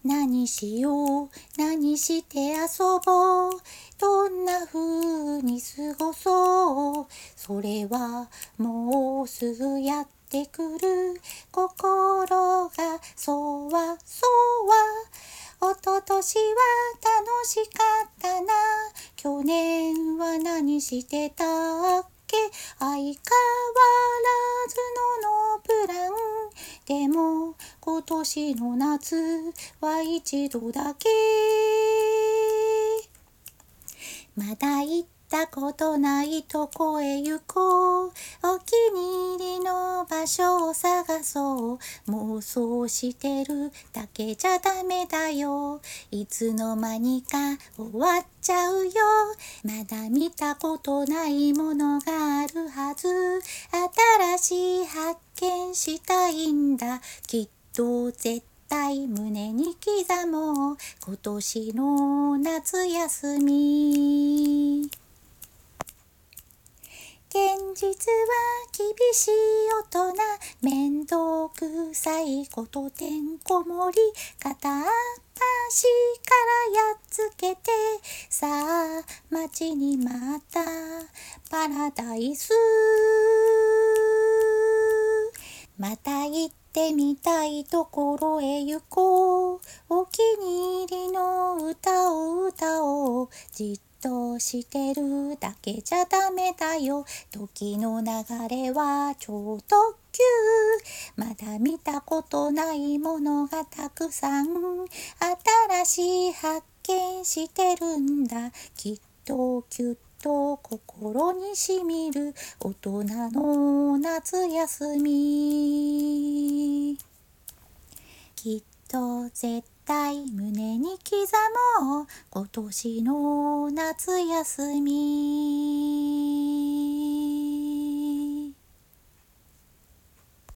何しよう、何して遊ぼう、どんな風に過ごそう。それはもうすぐやってくる。心がそわそわ。おととしは楽しかったな。去年は何してたっけ。相変わらずのプラン。でも今年の夏は一度だけ。まだ行ったことないとこへ行こう。お気に入りの場所を探そう。妄想してるだけじゃダメだよ。いつの間にか終わっちゃうよ。まだ見たことないものがあるはず。新しい発見したいんだ。きっと絶対胸に刻もう。今年の夏休み。現実は厳しい大人。面倒くさいことてんこ盛り。片っ端からやっつけて。さあ待ちに待ったパラダイス。また行ってみたいところへ行こう。お気に入りの歌を歌おう。じっとしてるだけじゃダメだよ。時の流れは超特急。まだ見たことないものがたくさん。新しい発見してるんだ。きっときっと心にしみる大人の夏休み。きっと絶対胸に刻もう今年の夏休み。